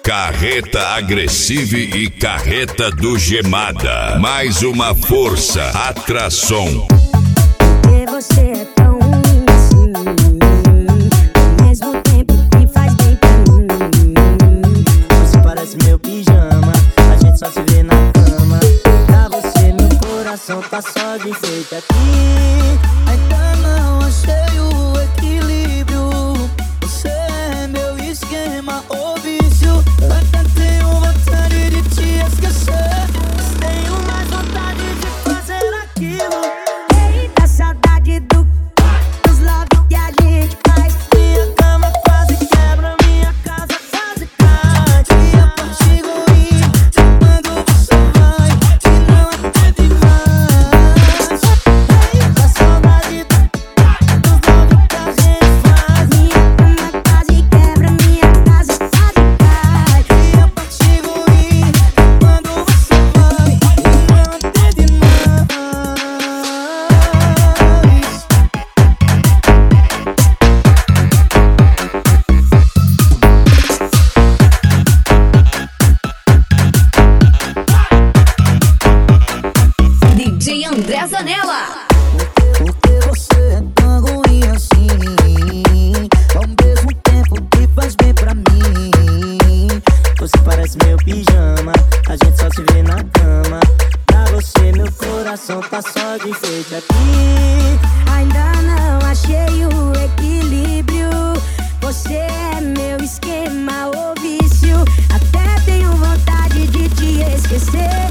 Carreta Agressive e Carreta do Gemada. Mais uma força, atração. Porque você é tão ruim assim, ao mesmo tempo que faz bem pra mim. Você parece meu pijama, a gente só se vê na cama. Pra você meu coração tá só de enfeite aqui. Ainda não achei o equilíbrio. Você é meu esquema ou vício. Até tenho vontade de te esquecer, mas tenho mais vontade de fazer aquilo. Eita, saudade dos love que a gente faz. Minha cama quase quebra, minha casa quase cai. E a parte ruim de quando você vai e não atende mais. Eita, saudade dos love que a gente faz. Minha cama quase quebra, minha casa quase cai. E a parte ruim de quando você vai e não atende mais. DJ André Zanella. Porque você é tão ruim assim, ao mesmo tempo que faz bem pra mim. Você parece meu pijama, a gente só se vê na cama. Pra você meu coração tá só de enfeite aqui. Ainda não achei o equilíbrio. Você é meu esquema ou vício. Até tenho vontade de te esquecer.